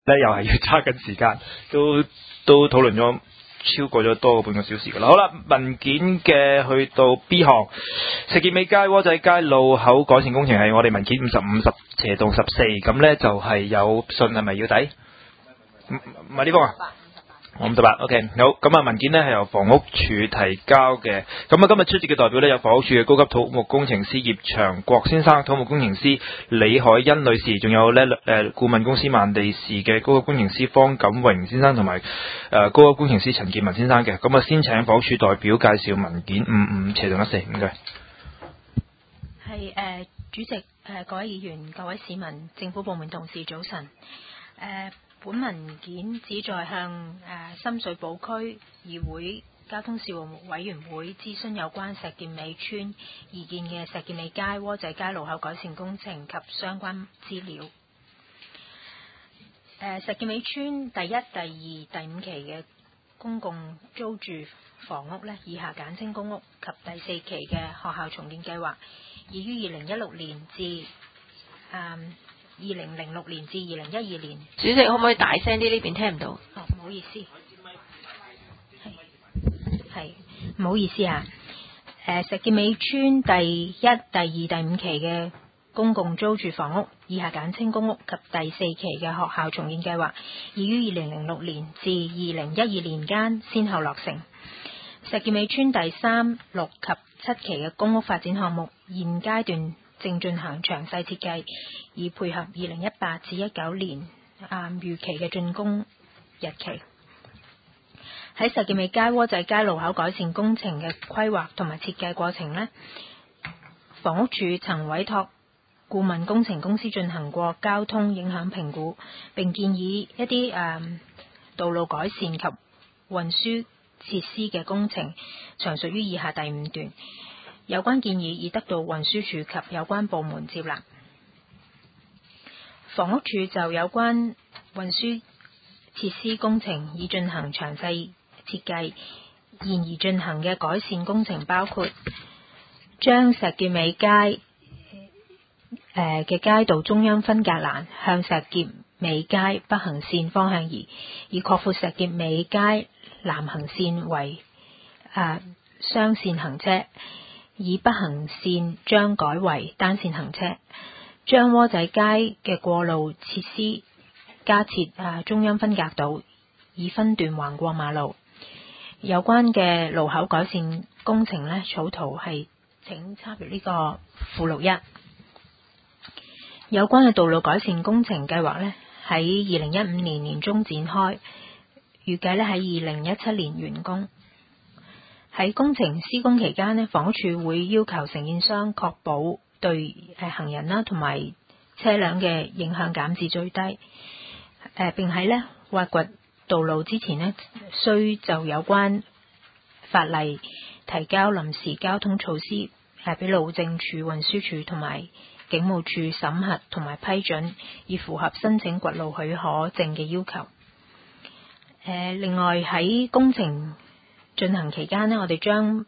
咧又係要揸緊時間，都討論咗超過咗多個半個小時噶啦。好啦，文件嘅去到 B 項，石硤尾街窩仔街路口改善工程係我哋文件55/10/14，咁咧就係有信係咪要抵？唔係呢封啊？58 OK 好，咁啊文件呢係由房屋署提交嘅，咁啊今日出席嘅代表呢，有房屋署嘅高級土木工程師葉長國先生、土木工程師李海欣女士，仲有呢顧問公司萬地士嘅高級工程師方錦榮先生同埋高級工程師陳建文先生嘅，咁啊先請房屋署代表介紹文件55/14，唔該。 係主席各位議員、各位市民、政府部門同事早晨。本文件旨在向深水埗區議會交通事務委員會諮詢有關石硤尾村擬建嘅石硤尾街窩仔街路口改善工程及相關資料。石硤尾村第1、第2、第5期嘅公共租住房屋呢，以下簡稱公屋及第4期嘅學校重建計劃，已於2016年至2006年至2012年。 主席可唔可以大聲啲？呢邊聽唔到。 哦，唔好意思。係唔好意思啊。石硤尾村第1、第2、第5期嘅公共租住房屋，以下簡稱公屋及第4期嘅學校重建計劃，已於2006年至2012年間先後落成。石硤尾村第3、6及7期嘅公屋發展項目，現階段正進行詳細設計，以配合2018至19年預期嘅竣工日期。喺石硤尾街窩仔街路口改善工程嘅規劃同埋設計過程呢，房屋署曾委託顧問工程公司進行過交通影響評估，並建議一啲道路改善及運輸設施嘅工程，詳述於以下第5段。有關建議已得到運輸署及有關部門接納。房屋署就有關運輸設施工程已進行詳細設計，現已進行嘅改善工程包括將石硤尾街嘅街道中央分隔欄向石硤尾街北行線方向移，以擴闊石硤尾街南行線為雙線行車，以北行線將改為單線行車，將窩仔街嘅過路設施加設中央分隔島，以分段橫過馬路。有關嘅路口改善工程呢，草圖係請參閱呢個附錄1。有關嘅道路改善工程計劃呢，喺2015年年中展開，預計呢喺2017年完工。喺工程施工期間呢，房屋署會要求承建商確保對行人啦同埋車輛嘅影響減至最低。並喺呢挖掘道路之前呢，需就有關法例提交臨時交通措施，俾路政署、運輸署同埋警務處審核同埋批准，以符合申請掘路許可證嘅要求。另外喺工程進行期間呢，我哋將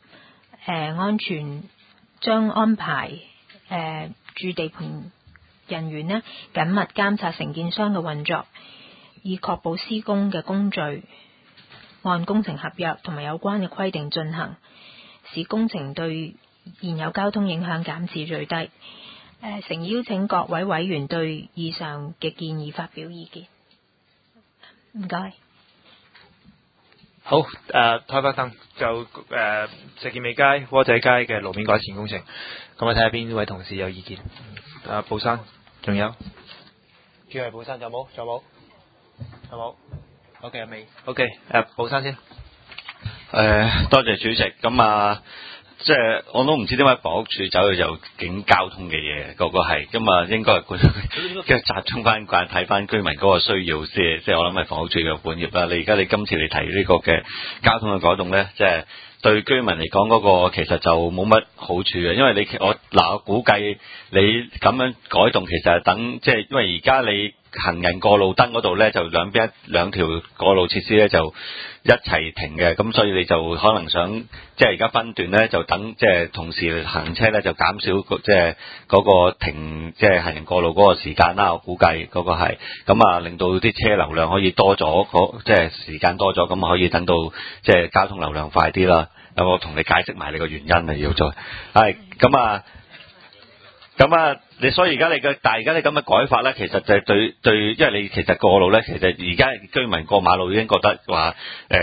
安排駐地盤人員呢緊密監察承建商嘅運作，以確保施工嘅工序按工程合約同埋有關嘅規定進行，使工程對現有交通影響減至最低。誠邀請各位委員對以上嘅建議發表意見。唔該。 好，開翻燈就石硤尾街窩仔街嘅路面改善工程，咁我睇下邊位同事有意見。寶山，仲有？主要係寶山，仲有冇？有冇 ？OK 未 ？OK， 寶山先。 多謝主席。咁即係我都唔知點解房屋署走去就警交通嘅嘢，個係咁應該係跟住集中翻睇翻居民嗰個需要先，即係我諗係房屋署嘅本業啦。你今次你提呢個嘅交通嘅改動咧，即係對居民嚟講嗰個其實就冇乜好處嘅，因為我估計你咁樣改動其實係等即係因為而家你行人過路燈嗰度咧，就兩條過路設施咧就一齊停嘅，咁所以你就可能想即係而家分段咧，就等即係同時行車咧，就減少即係嗰個停即係行人過路嗰個時間啦。我估計嗰個係咁啊，令到啲車流量可以多咗，即係時間多咗，咁可以等到即係交通流量快啲啦。我同你解釋埋你個原因啊，要再係咁啊。咁啊，所以而家你咁嘅改法咧，其實就係對，因為你其實過路咧，其實而家居民過馬路已經覺得話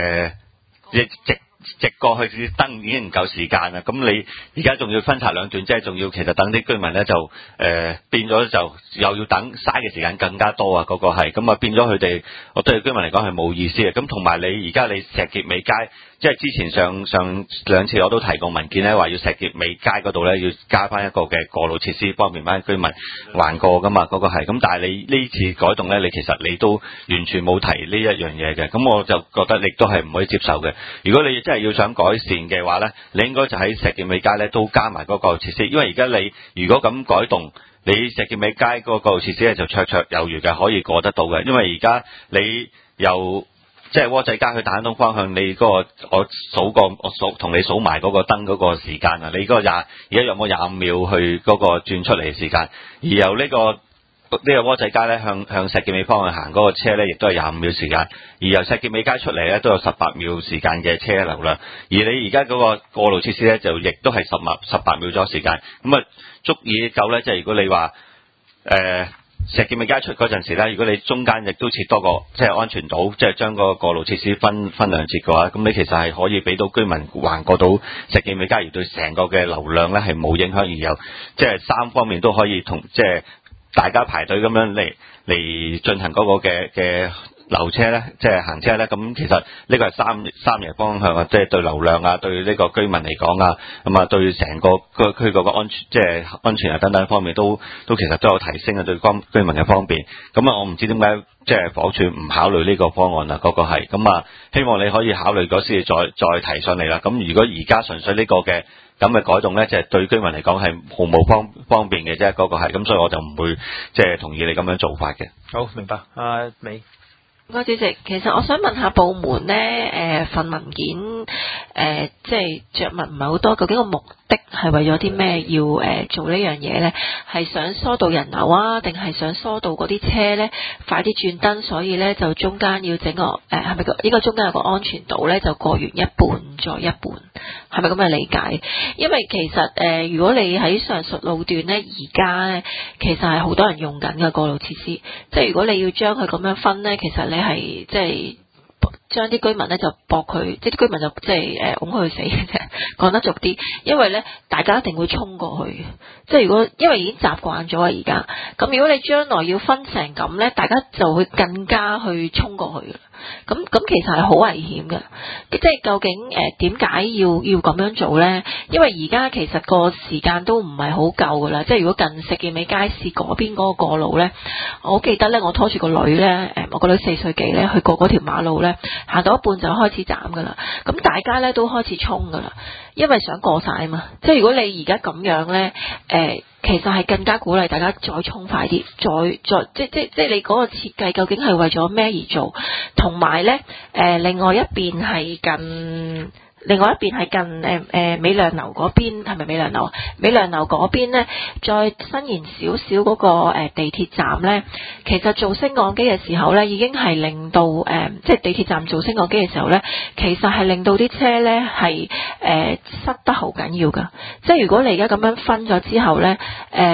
直過去啲燈已經唔夠時間啦，咁你而家仲要分拆兩段，即係仲要其實等啲居民咧就變咗就又要等，嘥嘅時間更加多啊！嗰個係咁啊，變咗佢哋，我對居民嚟講係冇意思嘅。咁同埋你而家你石硤尾街，即係之前上兩次我都提過文件咧，話要石硤尾街嗰度咧要加翻一個嘅過路設施，方便翻居民橫過噶嘛，嗰個係。咁但係你呢次改動咧，你其實你都完全冇提呢一樣嘢嘅，咁我就覺得你都係唔可以接受嘅。如果你真係要想改善嘅話咧，你應該就喺石硤尾街咧都加埋嗰個設施，因為而家你如果咁改動，你石硤尾街嗰個設施咧就綽綽有餘嘅，可以過得到嘅。因為而家你由即係窩仔街去大坑東方向，你嗰個我同你數埋嗰個燈嗰個時間啊，你嗰個而家有冇25秒去嗰個轉出嚟嘅時間，而由呢個窩仔街咧向石硤尾方向行嗰個車咧，亦都係25秒時間，而由石硤尾街出嚟咧都有18秒時間嘅車流量，而你而家嗰個過路設施咧就亦都係18秒咗時間，咁啊足以夠咧，即係如果你話石硤尾街出嗰陣時咧，如果你中間亦都設多個即係安全島，即係將個過路設施分兩節嘅話，咁你其實係可以俾到居民橫過到石硤尾街，而對成個嘅流量咧係冇影響，而有即係三方面都可以同即係大家排隊咁樣嚟進行嗰個嘅流車咧，即係行車咧，咁其實呢個係三贏方向啊，即係對流量啊，對呢個居民嚟講啊，咁啊對成個區嗰個安全，即係安全啊等等方面都其實都有提升啊，對居民嘅方便。咁啊，我唔知點解即係房署唔考慮呢個方案啦，嗰個係咁啊，希望你可以考慮嗰時再提上嚟啦。咁如果而家純粹呢個嘅咁嘅改動咧，就係對居民嚟講係毫無方便嘅啫，嗰個係咁，所以我就唔會即係同意你咁樣做法嘅。 好，明白。美。 主席，其實我想問下部門呢，份文件即係着墨唔係好多，究竟個目的係為咗啲咩要做呢樣嘢呢？係想疏導人流啊，定係想疏導嗰啲車呢快啲轉燈？所以呢，就中間要整個係咪應該中間有個安全島呢？就過完一半再一半，係咪咁嘅理解？因為其實如果你喺上述路段呢，而家呢，其實係好多人用緊嘅過路設施，即係如果你要將佢咁樣分呢，其實你係即係將啲居民咧就駁佢，即係啲居民就即係拱佢去死嘅啫。講得俗啲，因為咧大家一定會衝過去嘅，即係如果因為已經習慣咗啊而家，咁如果你將來要分成咁咧，大家就會更加去衝過去嘅。咁其實係好危險嘅，即係究竟點解要咁樣做咧？因為而家其實個時間都唔係好夠噶啦，即係如果近石硤尾街市嗰邊嗰個過路咧，我記得咧我拖住個女咧，我個女4歲幾咧，去過嗰條馬路咧，行到一半就開始斬噶啦，咁大家咧都開始衝噶啦，因為想過晒啊嘛，即係如果你而家咁樣咧，其實係更加鼓勵大家再衝快啲，再即係你嗰個設計究竟係為咗咩而做？同埋咧，另外一邊係近美亮樓嗰邊，係咪美亮樓啊？美亮樓嗰邊咧，再伸延少少嗰個地鐵站咧，其實做升降機嘅時候咧，已經係令到即係地鐵站做升降機嘅時候咧，其實係令到啲車咧係塞得好緊要噶。即係如果你而家咁樣分咗之後咧，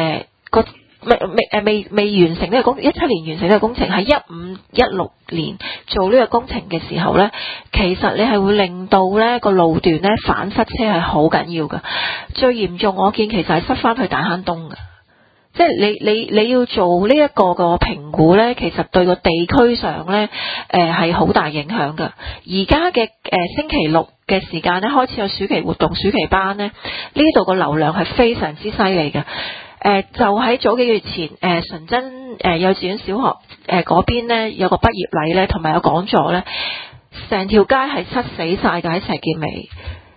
未完成呢個17年完成呢個工程，喺15、16年做呢個工程嘅時候呢，其實你係會令到呢個路段呢反塞車係好緊要噶。最嚴重我見其實係塞翻去大坑東噶，即係你要做呢一個評估呢，其實對個地區上呢係好大影響噶。而家嘅星期六嘅時間呢，開始有暑期活動、暑期班呢，呢度個流量係非常之犀利嘅。就喺早幾個月前，純真幼稚園小學嗰邊呢，有個畢業禮呢，同埋有講座呢，成條街係塞死晒㗎喺石硤尾。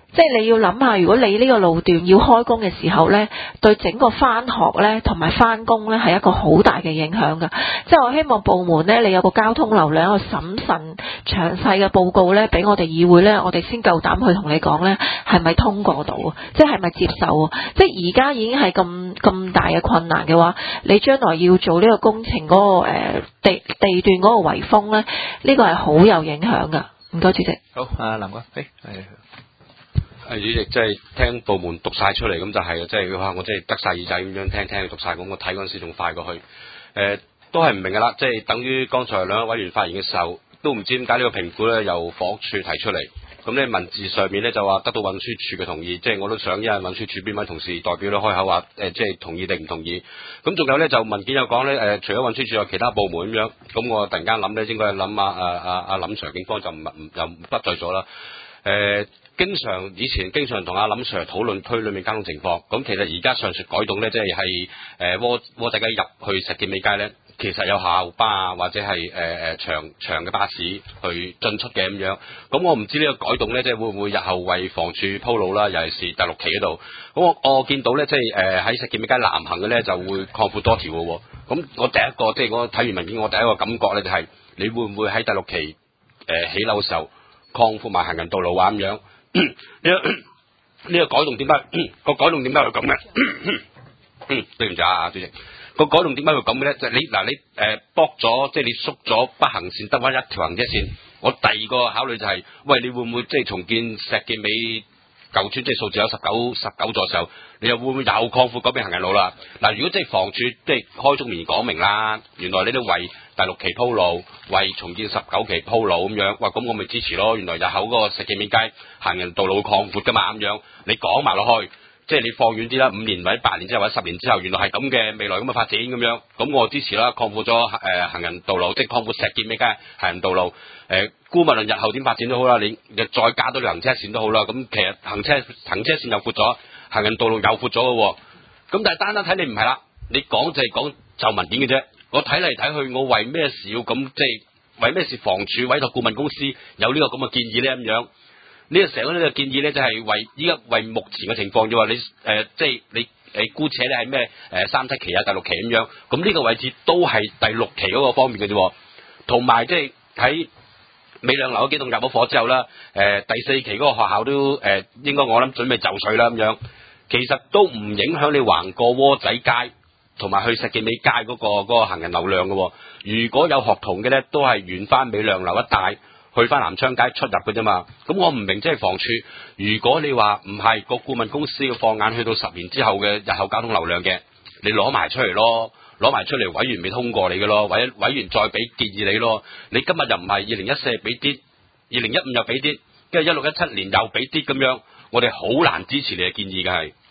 即係你要諗下，如果你呢個路段要開工嘅時候呢，對整個翻學呢同埋翻工呢係一個好大嘅影響㗎。即係我希望部門呢，你有個交通流量一個審慎詳細嘅報告呢，俾我哋議會呢，我哋先夠膽去同你講呢，係咪通過到，即係咪接受啊？即係而家已經係咁大嘅困難嘅話，你將來要做呢個工程嗰個地段嗰個圍封呢，呢個係好有影響㗎。唔該，主席。 好，阿林哥， 主席，即係聽部門讀晒出嚟，咁就係即係話我即係得晒耳仔咁樣聽佢讀晒，咁我睇嗰陣時仲快過去。都係唔明㗎啦，即係等於剛才兩位委員發言嘅時候，都唔知點解呢個評估咧由房屋署提出嚟，咁咧文字上面咧就話得到運輸署嘅同意，即係我都想因為運輸署邊位同事代表咧開口話即係同意定唔同意。咁仲有咧就文件有講咧除咗運輸署有其他部門咁樣，咁我突然間諗咧應該係諗阿林 Sir 警方就又不在咗啦。以前經常同阿林 Sir 討論區裏面交通情況，咁其實而家上述改動咧，即係窩仔雞入去石硤尾街咧，其實有校巴啊或者係長嘅巴士去進出嘅咁樣。咁我唔知呢個改動咧，即係會唔會日後為房署鋪路啦，尤其是第6期嗰度。咁我見到咧，即係喺石硤尾街南行嘅咧就會擴闊多條嘅喎。咁我第一個即係我睇完文件，我第一個感覺咧就係、你會唔會喺第6期起樓嘅時候擴闊埋行人道路啊咁樣？呢個改動點解個改動點解會咁嘅？對唔住啊，主席，個改動點解會咁嘅咧？就係、你駁咗，即係你縮咗北行線得翻一條行車線。我第二個考慮就係、喂，你會唔會即係重建石硤尾舊村，即係數字有19座嘅時候，你又會唔會又擴闊嗰邊行人路啦？嗱，如果即係房署即係開宗明義講明啦，原來你都為第6期鋪路，為重建19期鋪路咁樣，哇！咁我咪支持咯。原來日後嗰個石硤尾街行人道路會擴闊噶嘛咁樣，你講埋落去，即係你放遠啲啦，5年或者8年之後或者10年之後，原來係咁嘅未來咁嘅發展咁樣，咁我支持啦，擴闊咗行人道路，即係擴闊石硤尾街行人道路。姑勿論日後點發展都好啦，你再加多條行車線都好啦。咁其實行車線又闊咗，行人道路又闊咗嘅喎。咁但係單單睇你唔係啦，你講就係講就文件嘅啫。我睇嚟睇去，我為咩事要咁即係為咩事房署委託顧問公司有呢個咁嘅建議咧咁樣？呢個成個呢個建議咧就係依家為目前嘅情況，就話你即係你姑且咧係咩3、7期啊第6期咁樣，咁呢個位置都係第6期嗰個方面嘅啫。同埋即係喺美亮樓嗰幾棟入咗伙之後啦，第4期嗰個學校都應該我諗準備就緒啦咁樣，其實都唔影響你橫過窩仔街同埋去石硤尾街嗰個行人流量嘅喎。如果有學童嘅咧，都係沿翻美亮樓一帶去翻南昌街出入嘅啫嘛。咁我唔明即係房署，如果你話唔係個顧問公司要放眼去到10年之後嘅日後交通流量嘅，你攞埋出嚟咯。攞埋出嚟，委員未通過你嘅咯，委員再俾建議你咯。你今日又唔係2014俾啲，2015又俾啲，跟住16、17年又俾啲咁樣，我哋好難支持你嘅建議嘅係。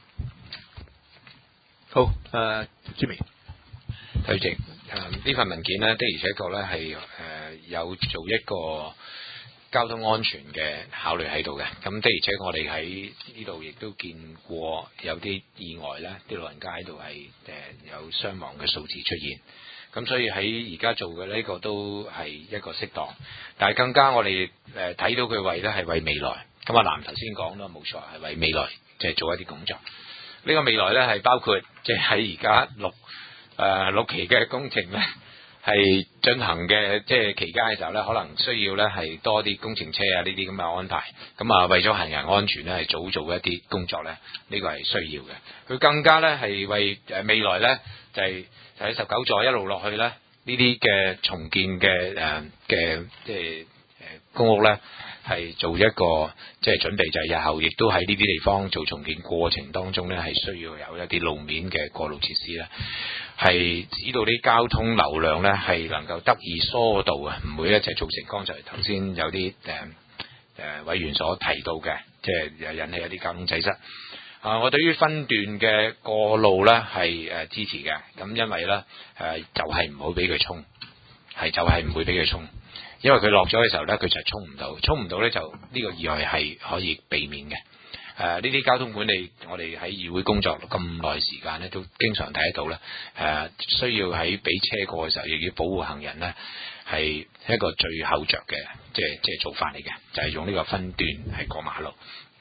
好，朱明，主席，呢份文件呢，的而且確咧係有做一個交通安全嘅考慮喺度嘅。咁的而且確我哋喺呢度亦都見過有啲意外咧，啲老人家喺度係有傷亡嘅數字出現。咁所以喺而家做嘅呢個都係一個適當，但係更加我哋睇到佢為咧係為未來。咁阿南頭先講啦，冇錯係為未來即係做一啲工作。呢個未來咧係包括即係喺而家6期嘅工程咧。係進行嘅即係期間嘅時候咧，可能需要咧係多啲工程車啊呢啲咁嘅安排。咁啊，為咗行人安全咧，係早做一啲工作咧，呢個係需要嘅。佢更加咧係為未來咧就係喺19座一路落去咧呢啲嘅重建嘅即係公屋咧係做一個即係準備，就係日後亦都喺呢啲地方做重建過程當中咧係需要有一啲路面嘅過路設施咧。係指到啲交通流量咧係能夠得以疏導啊，唔會咧就造成剛才頭先有啲委員所提到嘅，即係引起一啲交通擠塞。我對於分段嘅過路咧係支持嘅，咁因為咧就係唔好俾佢衝，就係唔會俾佢衝，因為佢落咗嘅時候咧佢就係衝唔到咧就呢個意外係可以避免嘅。呢啲交通管理，我哋喺議會工作咁耐時間咧，都經常睇得到咧。需要喺俾車過嘅時候，亦要保護行人咧，係一個最後着嘅，即係做法嚟嘅，就係用呢個分段係過馬路。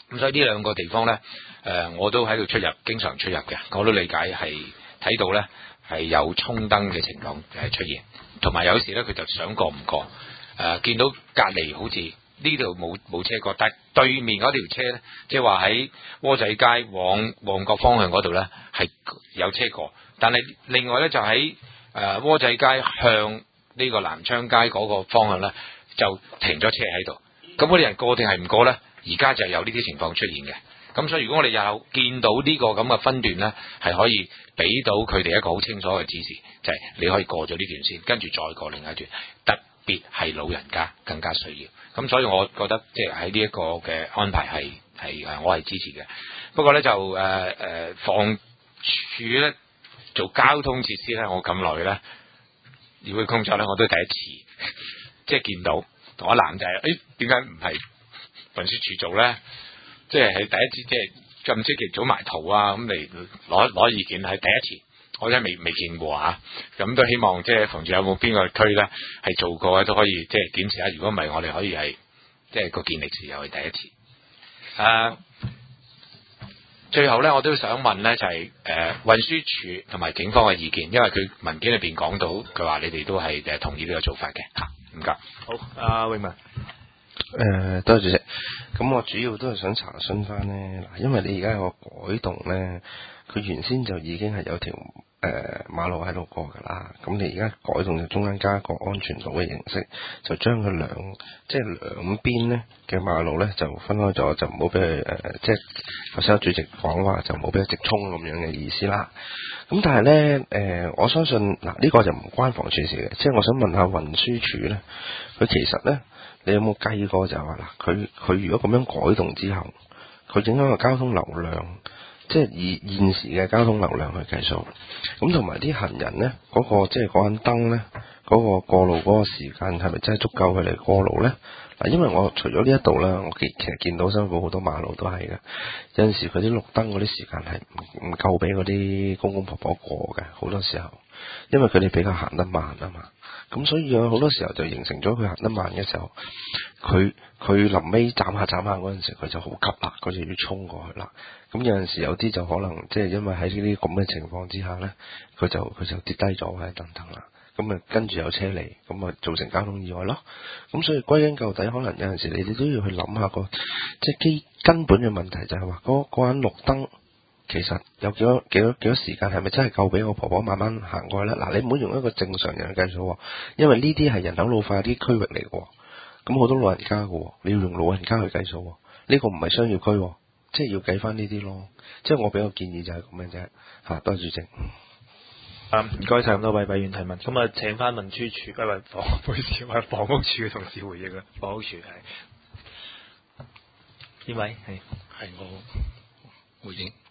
咁所以呢兩個地方呢，我都喺度出入，經常出入嘅，我都理解係睇到呢係有衝燈嘅情況出現，同埋有時呢，佢就想過唔過，見到隔離好似呢度冇車過，但係對面嗰條車呢，即係話喺窩仔街往旺角方向嗰度呢，係有車過，但係另外呢，就喺窩仔街向呢個南昌街嗰個方向呢，就停咗車喺度，咁嗰啲人過定係唔過呢？而家就有呢啲情況出現嘅，咁所以如果我哋有見到呢個咁嘅分段呢，係可以俾到佢哋一個好清楚嘅指示，就係你可以過咗呢段線，跟住再過另一段，特別係老人家更加需要。咁所以我覺得即係喺呢一個嘅安排係我係支持嘅。不過呢，就房署呢做交通設施呢，我咁耐呢，議會工作呢，我都係第一次即係見到同一男仔，點解唔係運輸署做咧？即係第一次，即係咁積極做埋圖啊，咁嚟攞意見係第一次，我真係未見過啊！咁都希望即係房署有冇邊個區咧係做過咧，都可以即係檢視下。如果唔係，我哋可以係即係個健力士又係第一次。最後咧，我都想問咧，就係運輸署同埋警方嘅意見，因為佢文件裏邊講到，佢話你哋都係同意呢個做法嘅嚇。唔該。 好，阿永文。 多謝主席。咁我主要都係想查詢翻呢，嗱，因為你而家有個改動呢，佢原先就已經係有條馬路喺度過噶啦，咁你而家改動就中間加一個安全島嘅形式，就將佢即係兩邊呢嘅馬路呢就分開咗，就唔好俾佢即係頭先主席講話就唔好俾佢直衝咁樣嘅意思啦。咁但係呢，我相信嗱呢個就唔關房署事嘅，即係我想問下運輸署呢，佢其實呢，你有冇計過就係話嗱，佢如果咁樣改動之後，佢影響個交通流量，即係以現時嘅交通流量去計數，咁同埋啲行人呢，嗰個即係嗰盞燈呢，嗰個過路嗰個時間係咪真係足夠佢哋過路呢？嗱，因為我除咗呢一度啦，我其實見到新埔好多馬路都係嘅，有陣時佢啲綠燈嗰啲時間係唔夠俾嗰啲公公婆婆過嘅，好多時候，因為佢哋比較行得慢啊嘛。咁所以有好多時候就形成咗佢行得慢嘅時候，佢臨尾斬下嗰陣時，佢就好急啦，佢就要衝過去啦。咁有陣時有啲就可能即係因為喺呢啲咁嘅情況之下呢，佢就跌低咗或者等等啦。咁啊跟住有車嚟，咁啊造成交通意外咯。咁所以歸根究底，可能有陣時你哋都要去諗下個即係根本嘅問題，就係話嗰盞綠燈。其實有幾多時間係咪真係夠俾我婆婆慢慢行過去咧？嗱，你唔好用一個正常人去計數，因為呢啲係人口老化啲區域嚟嘅，咁好多老人家嘅，你要用老人家去計數，呢個唔係商業區，即係要計翻呢啲咯。即係我俾個建議就係咁嘅啫。嚇，多謝主席。 唔該晒咁多位委員提問，咁啊請翻運輸署，房屋署嘅同事回應啦。房屋署係邊位？係我回應。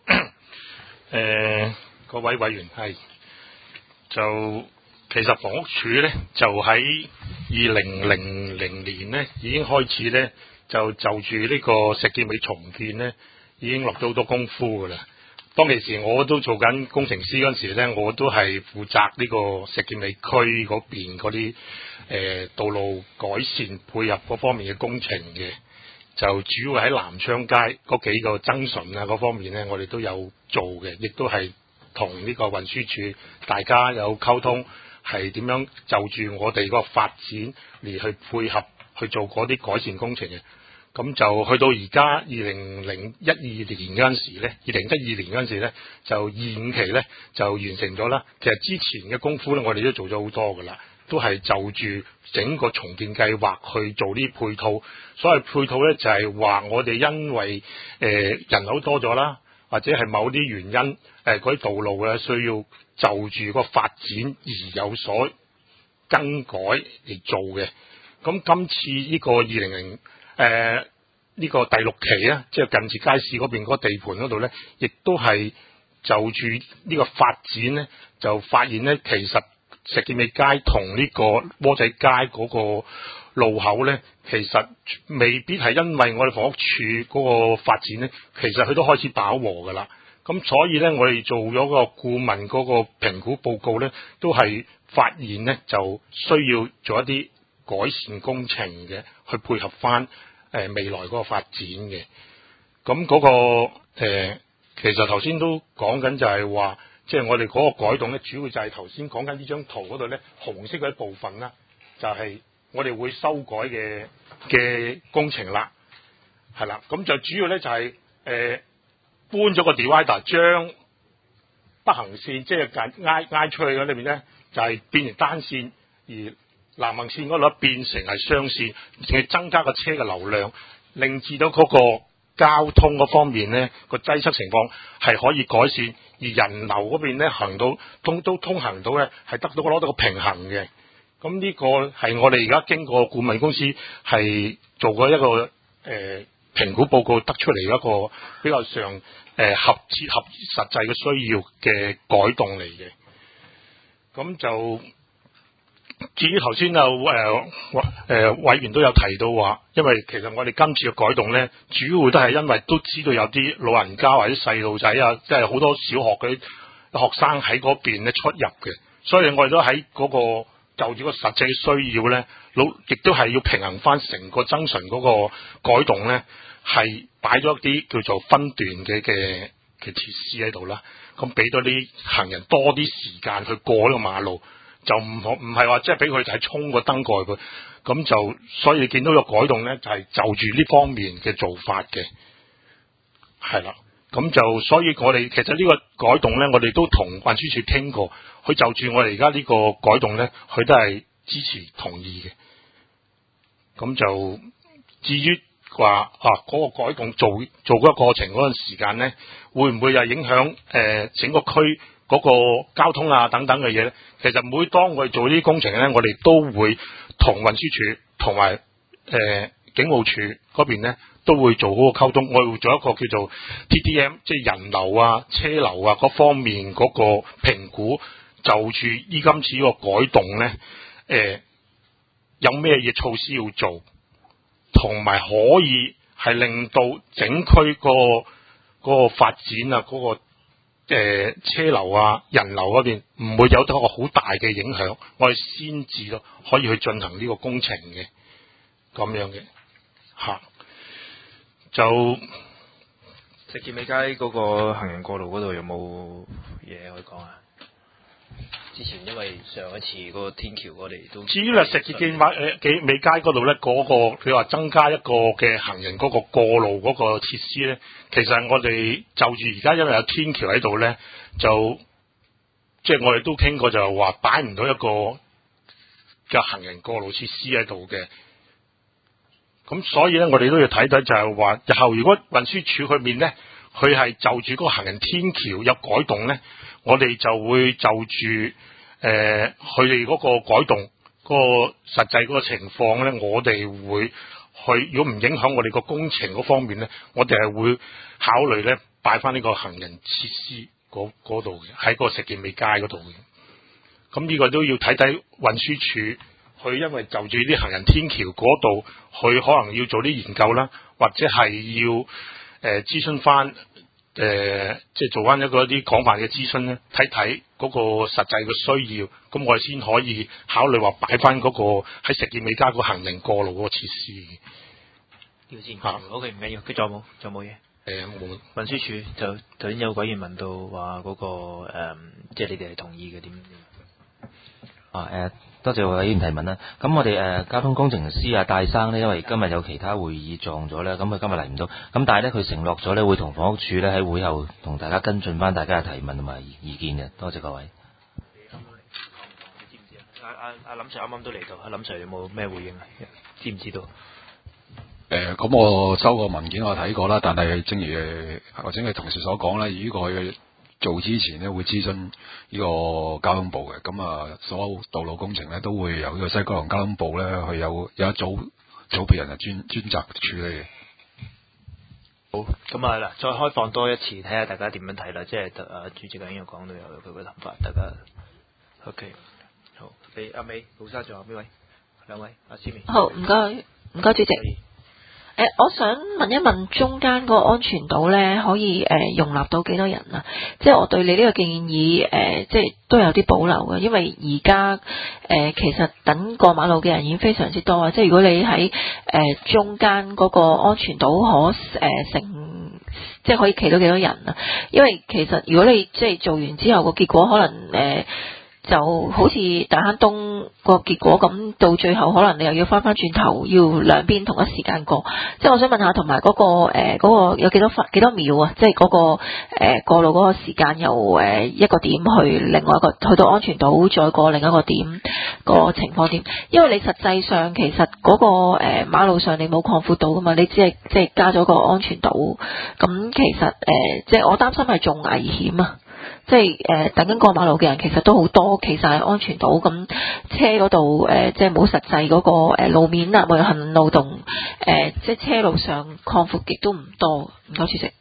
各位委員係就其實房屋署呢，就喺2000年呢已經開始呢，就住呢個石硤尾重建呢已經落咗好多功夫噶啦。當其時我都做緊工程師嗰陣時呢，我都係負責呢個石硤尾區嗰邊嗰啲道路改善配合嗰方面嘅工程嘅。就主要喺南昌街嗰幾個增順啊嗰方面呢，我哋都有做嘅，亦都係同呢個運輸署大家有溝通，係點樣就住我哋個發展嚟去配合去做嗰啲改善工程嘅。咁就去到而家2012年嗰陣時呢，2012年嗰陣時呢，就延期呢就完成咗啦。其實之前嘅功夫呢，我哋都做咗好多噶啦。都係就住整個重建計劃去做啲配套，所謂配套呢，就係話我哋因為人口多咗啦，或者係某啲原因嗰啲道路呢需要就住個發展而有所更改嚟做嘅。咁今次呢個呢個第6期呢，即係近住街市嗰邊嗰地盤嗰度呢，亦都係就住呢個發展呢，就發現呢，其實石硤尾街同呢個窩仔街嗰個路口呢，其實未必係因為我哋房屋署嗰個發展呢，其實佢都開始飽和噶啦。咁所以呢，我哋做咗個顧問嗰個評估報告呢，都係發現呢，就需要做一啲改善工程嘅，去配合翻未來嗰個發展嘅。 咁嗰其實頭先都講緊就係話，即係我哋嗰個改動咧，主要就係頭先講緊呢張圖嗰度咧，紅色嗰一部分啦，就係我哋會修改嘅工程啦，係啦，咁就主要咧就係搬咗個 divider， 將北行線即係挨出去嗰裏面咧，就係變成單線，而南行線嗰度變成係雙線，淨係增加個車嘅流量，令至到嗰個交通嗰方面咧個擠塞情況係可以改善，而人流嗰邊咧行到通行到咧係得到攞到個平衡嘅。咁呢個係我哋而家經過顧問公司係做過一個評估報告得出嚟一個比較上合實際嘅需要嘅改動嚟嘅。咁就至於頭先委員都有提到話，因為其實我哋今次嘅改動咧，主要都係因為都知道有啲老人家或者細路仔啊，即係好多小學嗰啲學生喺嗰邊咧出入嘅，所以我哋都喺嗰個就住個實際需要咧，亦都係要平衡翻成個增順嗰個改動咧，係擺咗一啲叫做分段嘅設施喺度啦，咁俾到啲行人多啲時間去過呢個馬路。就唔係話即係俾佢係衝個燈過去，咁就所以你見到個改動咧，就係就住呢方面嘅做法嘅，係啦。咁就所以我哋其實呢個改動咧，我哋都同運輸署傾過，佢就住我哋而家呢個改動咧，佢都係支持同意嘅。咁就至於話嗰個改動做嗰個過程嗰陣時間咧，會唔會又影響整個區嗰個交通啊等等嘅嘢咧？其實每當我哋做呢啲工程咧，我哋都會同運輸署同埋警務處嗰邊咧都會做嗰個溝通，我哋會做一個叫做 TDM， 即係人流啊、車流啊嗰方面嗰個評估，就住今次呢個改動咧，有咩嘢措施要做，同埋可以係令到整區嗰個發展啊嗰個車流啊、人流嗰邊唔會有得一個好大嘅影響，我哋先至咯可以去進行呢個工程嘅，咁樣嘅嚇。就石硤尾街嗰個行人過路嗰度有冇嘢可以講啊？之前因為上一次嗰個天橋我哋都至於石硤尾街嗰度咧，嗰個佢話增加一個嘅行人嗰個過路嗰個設施咧，其實我哋就住而家因為有天橋喺度咧，就即係我哋都傾過，就係話擺唔到一個嘅行人過路設施喺度嘅。咁所以咧，我哋都要睇睇就係話，日後如果運輸署佢面咧，佢係就住嗰個行人天橋有改動咧，我哋就會就住佢哋嗰個改動嗰個實際嗰個情況咧，我哋會去，如果唔影響我哋個工程嗰方面咧，我哋係會考慮咧擺翻呢個行人設施嗰度嘅，喺個石硤尾街嗰度嘅。咁呢個都要睇睇運輸署。佢因為就住啲行人天橋嗰度，佢可能要做啲研究啦，或者係要諮詢翻即係做翻一啲廣泛嘅諮詢咧，睇睇嗰個實際嘅需要，咁我哋先可以考慮話擺翻嗰個喺石硤尾街個行人過路嗰個設施。 要先，OK 唔緊要，佢仲有冇嘢？ 冇。 運輸署就頭先有委員問到話嗰個即係你哋係同意嘅點？ 多謝委員提問啦。咁我哋交通工程師戴生呢，因為今日有其他會議撞咗咧，咁佢今日嚟唔到。咁但係咧，佢承諾咗咧會同房屋署咧喺會後同大家跟進翻大家嘅提問同埋意見嘅。多謝各位。 你知唔知啊？阿林 Sir 啱啱都嚟到，阿林 Sir 有冇咩回應啊？知唔知道？ 咁我收個文件我睇過啦，但係正如或者係同事所講咧，呢個做之前咧會諮詢呢個交通部嘅，咁所有道路工程咧都會由呢個西九龍交通部咧去有一組別人係專責處理嘅。 好，咁嗱，再開放多一次，睇下大家點樣睇啦。即係主席已經有講到有佢嘅諗法，大家 OK 好。你阿美、老沙仲有邊位？兩位，阿思明。 好，唔該主席。我想問一問中間個安全島咧，可以容納到幾多人啊？即係我對你呢個建議即係都有啲保留嘅，因為而家其實等過馬路嘅人已經非常之多啊！即係如果你喺中間嗰個安全島即係可以企到幾多人啊？因為其實如果你即係做完之後個結果可能就好似大坑東個結果咁，到最後可能你又要翻轉頭，要兩邊同一時間過。即係我想問下，同埋嗰個有幾多秒啊？即係嗰個過路嗰個時間由一個點去另外一個去到安全島，再過另一個點個情況點？因為你實際上其實嗰個馬路上你冇擴闊到噶嘛，你只係即係加咗個安全島。咁其實即係我擔心係仲危險啊！即係等緊過馬路嘅人其實都好多，其實係安全島咁車嗰度即係冇實際嗰個路面啊，冇有行人路動即係車路上擴闊亦都唔多。唔該主席。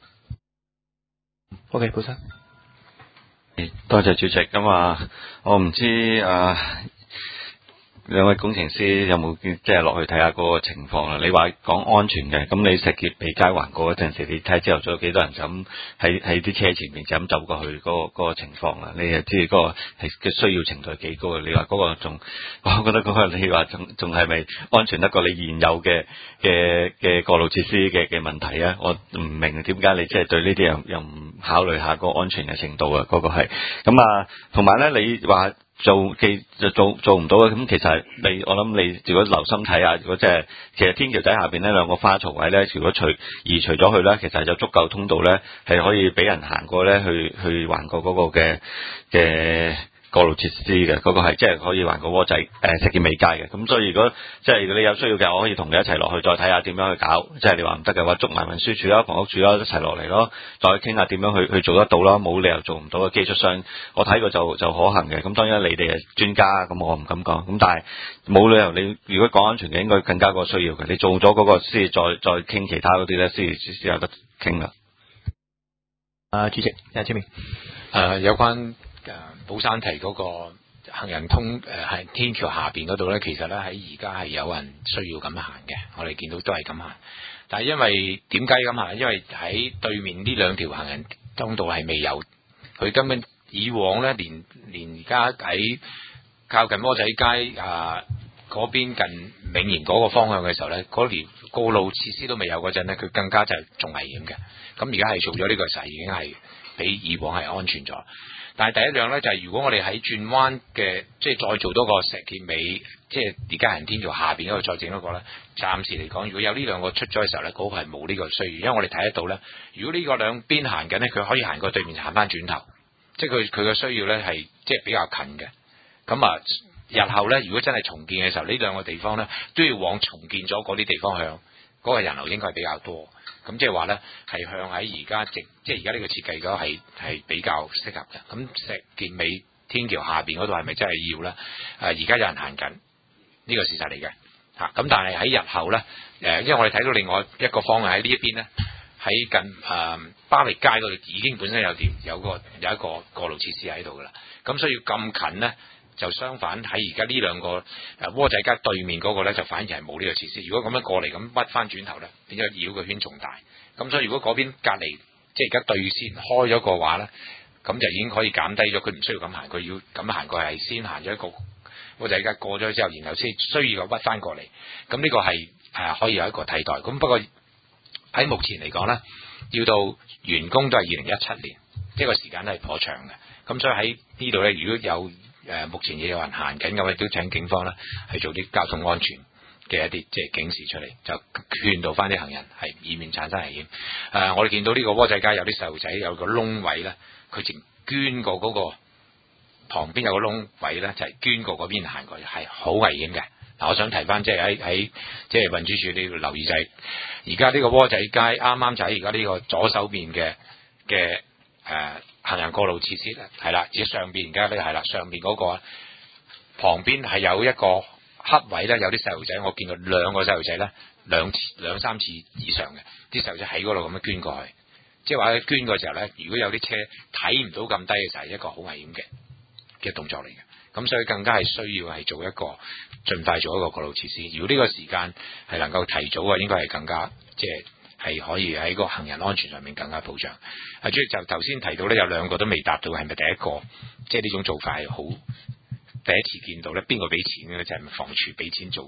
OK， 本身。 多謝主席。咁我唔知兩位工程師有冇即係落去睇下嗰個情況啦？你話講安全嘅，咁你石硤尾街橫過嗰陣時，你睇朝頭早有幾多人就咁喺啲車前面就咁走過去嗰個情況啦？你又知嗰個係嘅需要程度係幾高？你話嗰個仲，我覺得嗰個你話仲係咪安全得過你現有嘅過路設施嘅問題啊？我唔明點解你即係對呢啲又唔考慮下個安全嘅程度啊？嗰個係咁同埋咧你話。做唔到嘅，咁其實我諗你如果留心睇下，如果即係其實天橋底下邊呢兩個花槽位咧，如果移除咗佢咧，其實有足夠通道咧，係可以俾人行過咧去橫過嗰個嘅過路設施嘅，嗰個係即係可以橫過窩仔石硤尾街嘅。咁所以如果你有需要嘅，我可以同你一齊落去再睇下點樣去搞。即係你話唔得嘅話，捉埋運輸署啦、房屋署啦一齊落嚟咯，再傾下點樣去做得到咯。冇理由做唔到嘅，技術上我睇過就可行嘅。咁當然你哋係專家，咁我唔敢講。咁但係冇理由你如果講安全嘅，應該更加個需要嘅。你做咗嗰個先再傾其他嗰啲咧，先有得傾啦。 主席，簽名。 有關寶山堤嗰個行人通喺天橋下邊嗰度咧，其實咧喺而家係有人需要咁行嘅，我哋見到都係咁行。但係因為點解咁行？因為喺對面呢兩條行人通道係未有，佢根本以往咧連而家喺靠近窩仔街嗰邊近銘賢嗰個方向嘅時候咧，嗰條過路設施都未有嗰陣咧，佢更加就仲危險嘅。咁而家係做咗呢個實，已經係比以往係安全咗。但係第一樣咧就係如果我哋喺轉彎嘅，即係再做多個石硤尾，即係而家行人天橋下邊嗰度再整一個咧，暫時嚟講，如果有呢兩個出咗嘅時候咧，嗰個係冇呢個需要，因為我哋睇得到咧，如果呢個兩邊行緊咧，佢可以行過對面行翻轉頭，即係佢嘅需要咧係即係比較近嘅。咁日後咧，如果真係重建嘅時候，呢兩個地方咧都要往重建咗嗰啲地方向，嗰個人流應該係比較多。咁即係話咧，係向喺而家即係而家呢個設計咗係比較適合嘅。咁石硤尾天橋下邊嗰度係咪真係要咧？而家有人行緊，呢個事實嚟嘅嚇。咁但係喺日後咧，因為我哋睇到另外一個方向喺呢一邊咧，喺近巴力街嗰度已經本身有一個過路設施喺度噶啦。咁所以咁近咧，就相反喺而家呢兩個窩仔街對面嗰個咧，就反而係冇呢個設施。如果咁樣過嚟咁屈翻轉頭咧，變咗繞個圈仲大。咁所以如果嗰邊隔離即係而家對線開咗個話咧，咁就已經可以減低咗，佢唔需要咁行，佢要咁行過係先行咗一個窩仔街過咗之後，然後先需要屈翻過嚟。咁呢個係可以有一個替代。咁不過喺目前嚟講咧，要到完工都係2017年，即係個時間都係頗長嘅。咁所以喺呢度咧，如果有目前亦有人行緊嘅，亦都請警方咧係做啲交通安全嘅一啲即係警示出嚟，就勸導翻啲行人係以免產生危險。我哋見到呢個窩仔街有啲細路仔有個窿位咧，佢淨捐過嗰個旁邊有個窿位咧，就係捐過嗰邊行過，係好危險嘅。嗱，我想提翻即係喺即係運輸署你要留意就係而家呢個窩仔街啱啱就喺而家呢個左手邊嘅行人過路設施咧，係啦，而家上邊而家咧係啦，上邊嗰個旁邊係有一個黑位咧，有啲細路仔，我見到兩個細路仔咧，兩三次以上嘅啲細路仔喺嗰度咁樣捐過去，即係話捐嘅時候咧，如果有啲車睇唔到咁低嘅時候，係一個好危險嘅動作嚟嘅。咁所以更加係需要係做一個盡快做一個過路設施。如果呢個時間係能夠提早嘅，應該係更加即係可以喺個行人安全上面更加保障。主席就頭先提到咧，有兩個都未達到，係咪第一個？即係呢種做法係好第一次見到咧，邊個俾錢嘅咧？就係房署俾錢做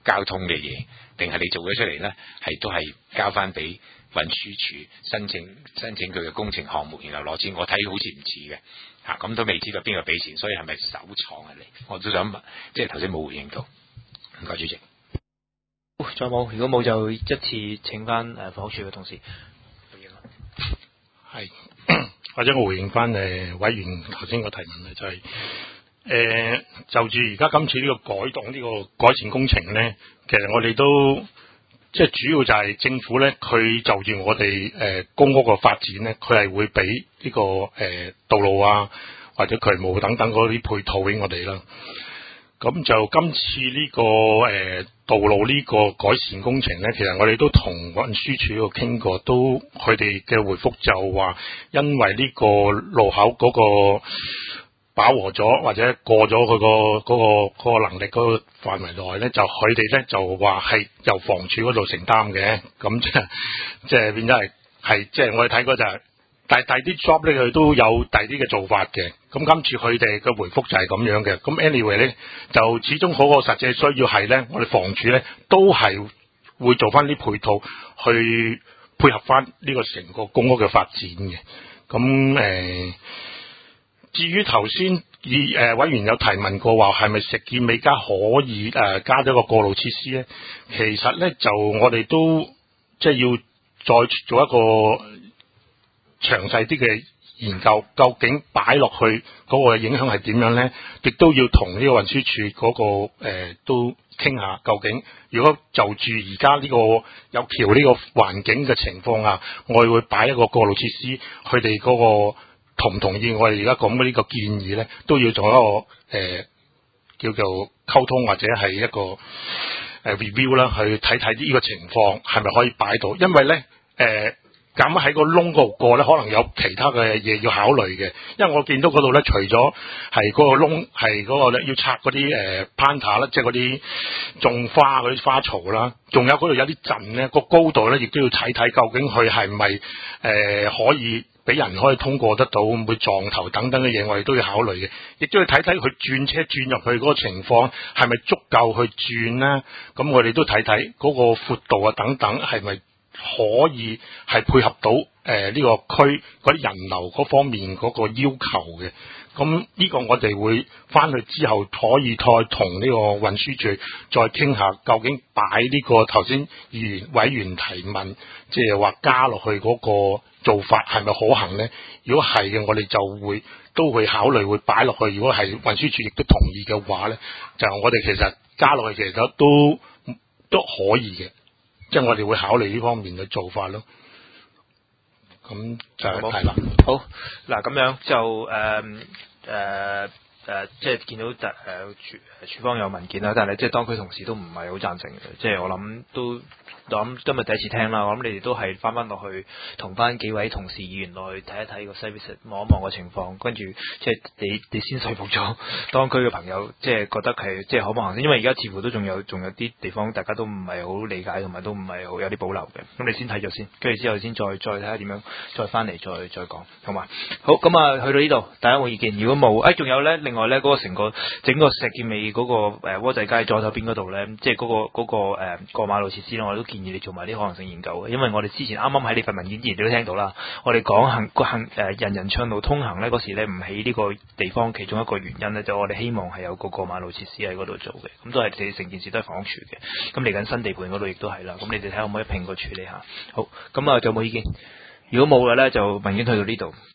交通嘅嘢，定係你做咗出嚟咧係都係交翻俾運輸署申請佢嘅工程項目，然後攞錢？我睇好似唔似嘅嚇，咁都未知道邊個俾錢，所以係咪首創啊？你我都想問，即係頭先冇回應到。唔該，主席。 再冇，如果冇就一次請翻房屋署嘅同事。 係，或者我回應翻委員頭先個提問咧，就係、就住而家今次呢個改動呢、個改善工程咧，其實我哋都即係主要就係政府咧，佢就住我哋公屋嘅發展咧，佢係會俾呢個道路啊或者渠務等等嗰啲配套俾我哋啦。咁就今次呢、個道路呢個改善工程咧，其實我哋都同運輸署度傾過，都佢哋嘅回覆就話，因為呢個路口嗰個飽和咗或者過咗佢個能力嗰個範圍內咧，就佢哋咧就話係由房署嗰度承擔嘅，咁即係變咗係即係我哋睇過就係、但係第啲 job 咧佢都有第啲嘅做法嘅，咁今次佢哋嘅回覆就係咁樣嘅。咁 anyway 咧，就始終嗰個實際需要係咧，我哋房署咧都係會做翻啲配套去配合翻呢個成個公屋嘅發展嘅。咁至於頭先委員有提問過話係咪石硤尾街可以加咗個過路設施咧？其實咧就我哋都即係要再做一個詳細啲嘅研究，究竟擺落去嗰個影響係點樣呢？亦都要同呢個運輸署嗰個都傾下，究竟如果就住而家呢個有橋呢個環境嘅情況下，我哋會擺一個過路設施，佢哋嗰個同唔同意我哋而家講嘅呢個建議呢？都要做一個叫做溝通或者係一個review 啦，去睇睇呢個情況係咪可以擺到，因為呢。咁喺個窿嗰度過咧，可能有其他嘅嘢要考慮嘅，因為我見到嗰度咧，除咗係嗰個窿係嗰個咧要拆嗰啲planter啦，即係嗰啲種花嗰啲花槽啦，仲有嗰度有啲陣咧，個高度咧亦都要睇睇，究竟佢係咪可以俾人可以通過得到，會唔會撞頭等等嘅嘢，我哋都要考慮嘅，亦都要睇睇佢轉車轉入去嗰個情況係咪足夠去轉啦。咁我哋都睇睇嗰個闊度啊等等係咪可以係配合到呢個區嗰啲人流嗰方面嗰個要求嘅。咁呢個我哋會翻去之後可以再同呢個運輸署再傾下，究竟擺呢個頭先委員提問，即係話加落去嗰個做法係咪可行呢？如果係嘅，我哋就都會考慮會擺落去。如果係運輸署亦都同意嘅話呢，就我哋其實加落去其實都可以嘅。即係我哋會考慮呢方面嘅做法咯，咁就係啦。 好嗱，咁樣就即係見到署方有文件啦，但係即係當區同事都唔係好贊成嘅，即係我諗今日第一次聽啦，我諗你哋都係翻落去同翻幾位同事議員落去睇一睇個 service， 望一望個情況，跟住即係你先說服咗當區嘅朋友，即係覺得係即係可唔可行先？因為而家似乎都仲有啲地方大家都唔係好理解，同埋都唔係好有啲保留嘅。咁你先睇咗先，跟住之後先再睇下點樣再翻嚟再講，好嘛？好，咁啊去到呢度，大家冇意見。如果冇，仲有咧，另外咧嗰個整個石硤尾嗰個窩仔街左手邊嗰度咧，即係嗰個過馬路設施咧，我都建議你做埋啲可能性研究嘅，因為我哋之前啱啱喺呢份文件之前你都聽到啦，我哋講人人暢路通行咧嗰時咧唔起呢個地方，其中一個原因咧就我哋希望係有個過馬路設施喺嗰度做嘅，咁都係成件事都係房屋署嘅，咁嚟緊新地盤嗰度亦都係啦，咁你哋睇下可唔可以拼個處理下？好，咁啊就冇意見，如果冇嘅咧就文件去到呢度。